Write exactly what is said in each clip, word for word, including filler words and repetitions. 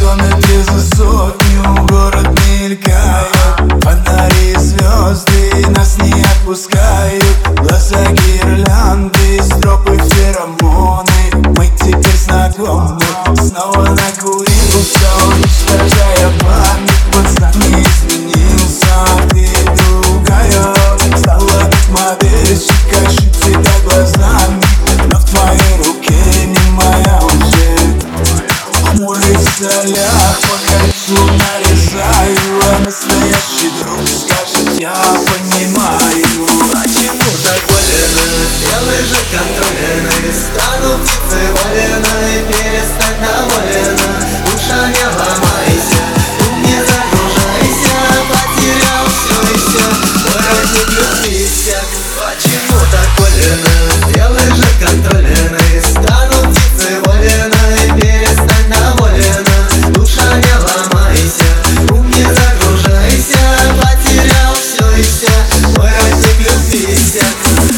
километре за сотню город мелькает, фонари и звезды нас не отпускают. Глаза гирлянды, стропы феромоны, мы теперь знакомы. Снова накурился, уничтожая память. Вот знак не изменился, ты другая. Стала как модельщик, ищу тебя глазами, но в твоей руке не моя уже. Хмурый в солях, по кольцу нарезаю, а настоящий друг скажет: я понимаю. Почему так больно? Сделай же контрольно. Стану птицей вольной, перестань довольна. Душа, не ломайся, не загружайся. Потерял все и все, твой родник любви всяк. Почему так больно? Сделай же контрольно. Стану птицей вольной, перестань довольна. Душа, не ломайся, не загружайся. Потерял все и все, твой родник любви всяк.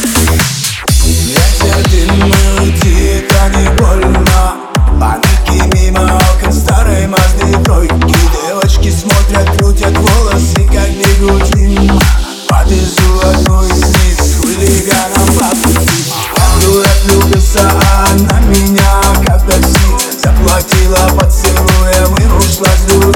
Уйти, это не больно. Паники мимо окон старой Мазды тройки. Девочки смотрят, крутят волосы, как бегут мимо. Подвезу одну из них с хулиганом по пути. Я дурак влюбился, а она меня как такси. Заплатила поцелуем и ушла с другой.